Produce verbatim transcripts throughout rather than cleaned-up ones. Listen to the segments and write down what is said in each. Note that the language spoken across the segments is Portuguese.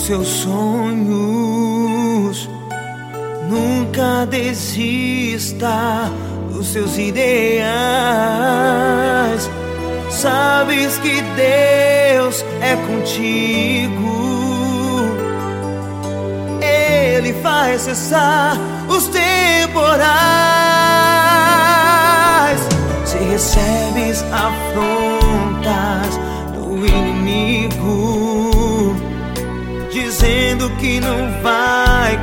seus sonhos. Nunca desista dos seus ideais. Sabes que Deus é contigo. Ele faz cessar os temporais. Se recebes afrontas do inimigo, dizendo que não vai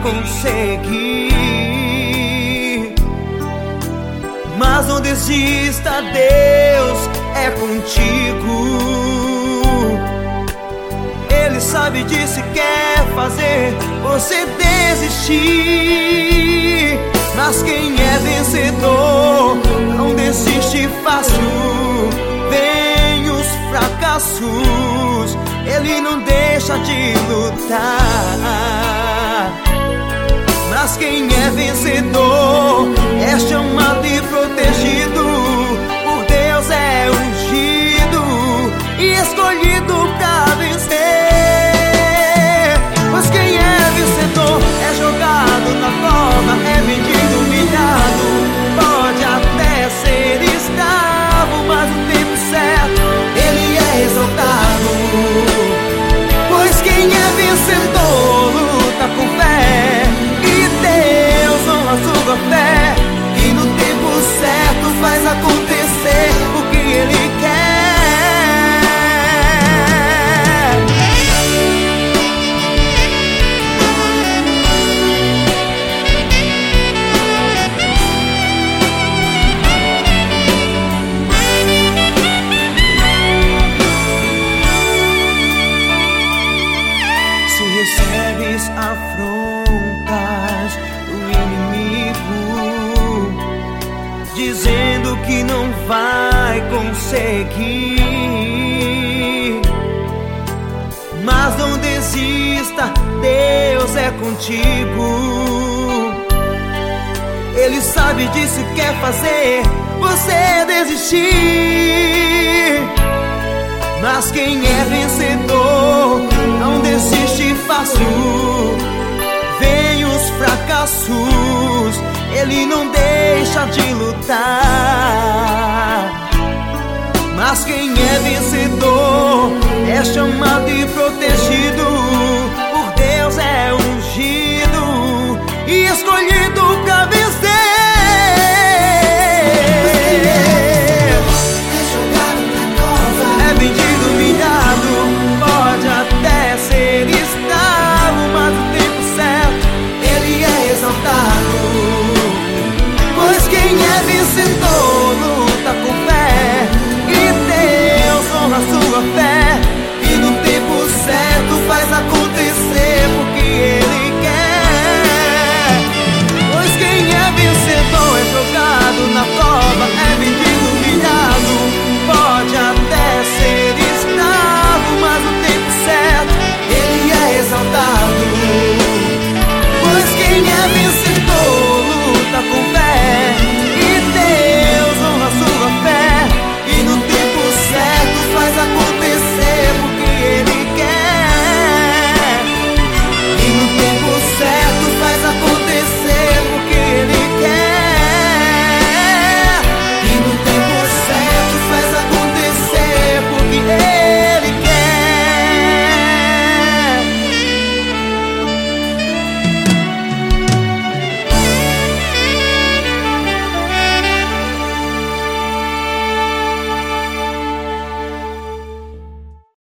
conseguir, mas não desista, Deus é contigo. Ele sabe disso e quer fazer você desistir. Mas quem é vencedor não desiste fácil. Vem os fracassos, Ele não deixa de lutar. Mas quem é vencedor é chamado e protegido por Deus, é ungido e escolhido pra vencer. Pois quem é vencedor é jogado na cova, é vendido, humilhado, pode até ser escravo, mas no tempo certo ele é exaltado. Pois quem é vencedor luta com fé, e Deus honra sua fé, e no tempo certo faz acontecer o que Ele quer. Se recebes afrontas do inimigo, dizendo que não vai conseguir, mas não desista, Deus é contigo. Ele sabe disso e quer fazer você desistir. Mas quem é vencedor não desiste fácil. Vem os fracassos, Ele não deixa de lutar. Mas quem é vencedor é chamado e protegido